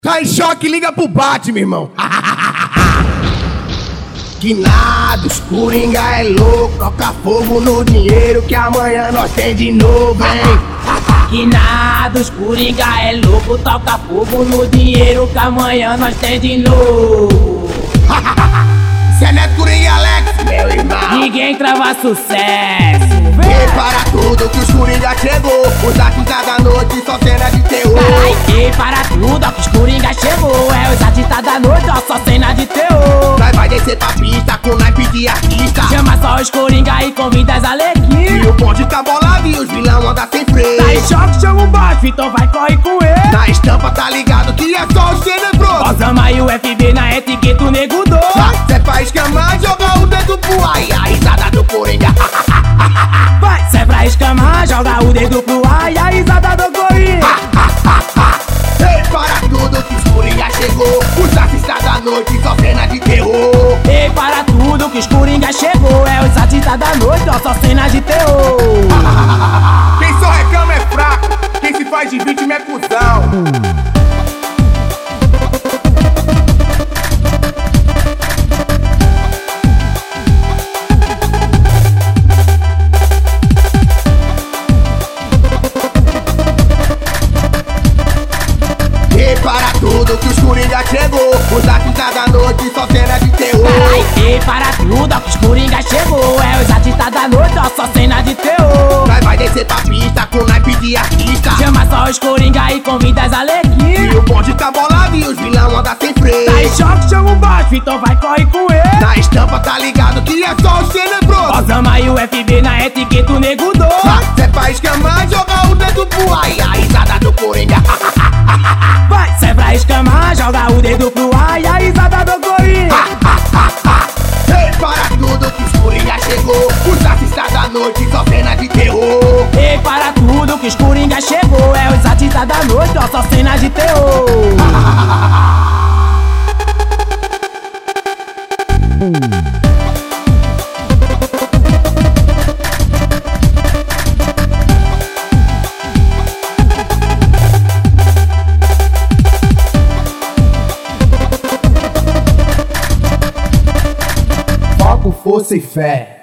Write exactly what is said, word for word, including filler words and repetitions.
Tá em choque, liga pro Batman, irmão. Que nada, os Coringa é louco. Toca fogo no dinheiro que amanhã nós tem de novo, hein? Que nada, os Coringa é louco. Toca fogo no dinheiro que amanhã nós tem de novo. Cê não é Coringa, Alex, meu irmão. Ninguém trava sucesso. Prepara tudo que os Coringa chegou. Os artistas da noite, só cena de terror. Carai, e para tudo, ó, que os Coringa chegou. É os artistas da noite, ó, só cena de terror. Nós vai descer pra pista com naipe de artista. Chama só os Coringa e convida as alegrias. E o bonde tá bolado e os vilão anda sem freio. Tá em choque, chama o baixo, então vai, corre com ele. Na estampa tá ligado que é só os tenebrosos. Osama e o F B na etiqueta, o nego doido. Cê é pra escamar, joga o dedo pro ar. E a risada do Coringa. Vai, cê é pra escamar, joga o dedo pro ar. E a risada do Coringa. Ei, para tudo que os Coringa chegou. Os artistas da noite, só cena de terror. Ei, para tudo que os Coringa chegou. É os artistas da noite, ó, só cena de terror. Quem só reclama é fraco, quem se faz de vítima é cuzão. Para tudo que os Coringa chegou. Os artistas da noite, só cena de terror. Carai, e para tudo, ó, que os Coringa chegou. É os artistas da noite, ó, só cena de terror. Nós vai descer pra pista com naipe de artista. Chama só os Coringa e convida as alegrias. E o bonde tá bolado e os vilão anda sem freio. Tá em choque, chama o baixo, então vai, corre com ele. Na estampa tá ligado que é só os tenebrosos. Osama e o F B na etiqueta, o nego doido. Cê é pra escamar, joga o dedo pro ar. E a risada do Coringa. Vai, cê é pra escamar, joga o dedo pro ar. E a risada do Coringa. Ei, para tudo que os Coringa chegou. Os artistas da noite, só cena de terror. Ei, para tudo que os Coringa chegou. É os artistas da noite, ó, só cena de terror. Foco, força e fé.